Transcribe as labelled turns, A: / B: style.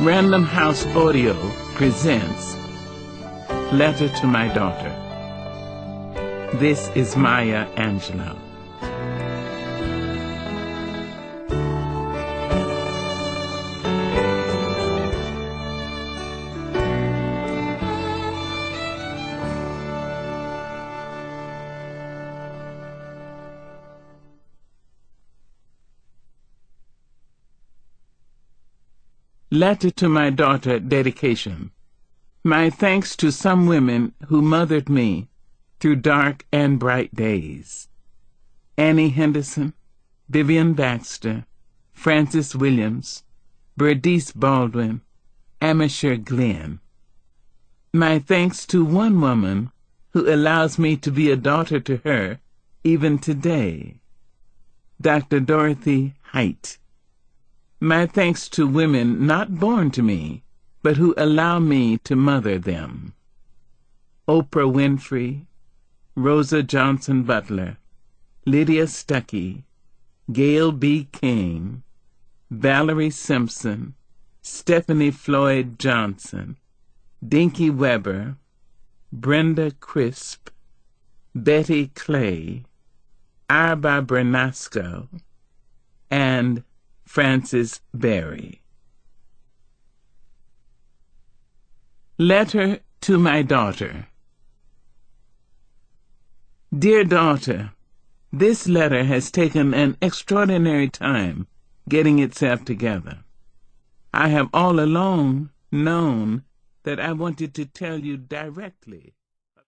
A: Random House Audio presents Letter to My Daughter. This is Maya Angelou. Letter to My Daughter dedication. My thanks to some women who mothered me through dark and bright days. Annie Henderson, Vivian Baxter, Frances Williams, Bernice Baldwin, Amisher Glenn. My thanks to one woman who allows me to be a daughter to her even today, Dr. Dorothy Height. My thanks to women not born to me, but who allow me to mother them. Oprah Winfrey, Rosa Johnson Butler, Lydia Stuckey, Gail B. King, Valerie Simpson, Stephanie Floyd Johnson, Dinky Weber, Brenda Crisp, Betty Clay, Arba Bernasco, and Frances Berry. Letter to My Daughter. Dear daughter, this letter has taken an extraordinary time getting itself together. I have all along known that I wanted to tell you directly